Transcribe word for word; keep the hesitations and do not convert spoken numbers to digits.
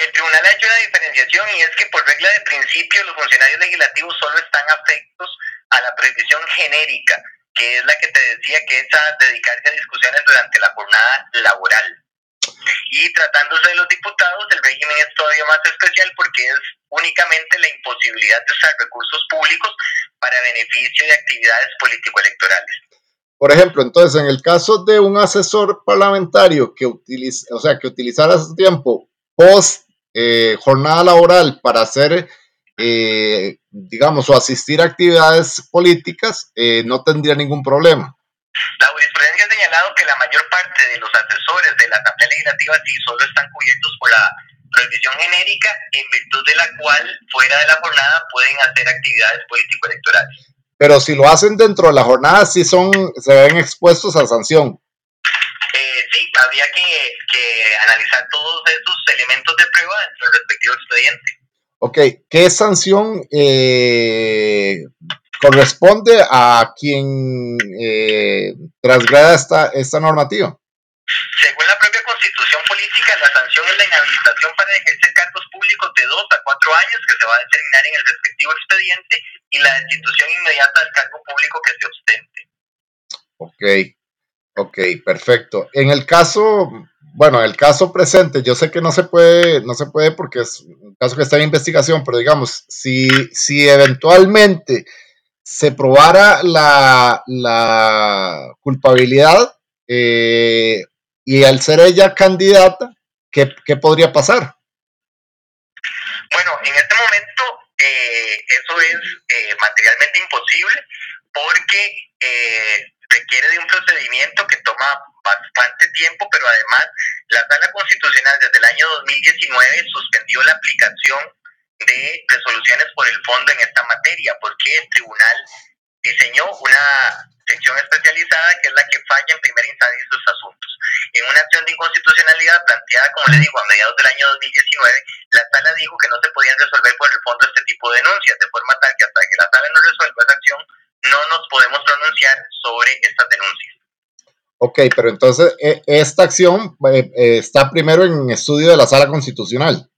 El tribunal ha hecho una diferenciación y es que por regla de principio los funcionarios legislativos solo están afectos a la prohibición genérica, que es la que te decía que es a dedicarse a discusiones durante la jornada laboral. Y tratándose de los diputados, el régimen es todavía más especial porque es únicamente la imposibilidad de usar recursos públicos para beneficio de actividades político-electorales. Por ejemplo, entonces, en el caso de un asesor parlamentario que utiliza, o sea, que utilizara su tiempo post eh, jornada laboral para hacer, eh, digamos, o asistir a actividades políticas, eh, no tendría ningún problema. La jurisprudencia ha señalado que la mayor parte de los asesores de la Asamblea Legislativa sí solo están cubiertos por la prohibición genérica, en virtud de la cual, fuera de la jornada, pueden hacer actividades político-electorales. Pero si lo hacen dentro de la jornada, sí son, se ven expuestos a sanción. Eh, sí, habría que, que analizar todos esos elementos de prueba dentro del respectivo expediente. Ok, ¿qué sanción eh, corresponde a quien eh, transgreda esta, esta normativa? Según la propia Constitución Política, la sanción es la inhabilitación para ejercer cargos públicos de dos a cuatro años, que se va a determinar en el respectivo expediente, y la destitución inmediata del cargo público que se ostente. Ok, ok, perfecto. En el caso, bueno, en el caso presente, yo sé que no se puede, no se puede porque es un caso que está en investigación, pero digamos, si, si eventualmente se probara la, la culpabilidad eh, y al ser ella candidata, ¿qué, qué podría pasar? Bueno, en este momento eh, eso es eh, materialmente imposible porque eh, requiere de un procedimiento que toma bastante tiempo, pero además la Sala Constitucional desde el año dos mil diecinueve suspendió la aplicación de resoluciones por el fondo en esta materia, porque el tribunal diseñó una sección especializada que es la que falla en primera instancia estos asuntos. En una acción de inconstitucionalidad planteada, como le digo, a mediados del año dos mil diecinueve, la sala dijo que no se podían resolver por el fondo este tipo de denuncias, de forma tal que hasta que la sala no resuelva esa acción, no nos podemos pronunciar sobre estas denuncias. Ok, pero entonces esta acción eh, está primero en estudio de la Sala Constitucional.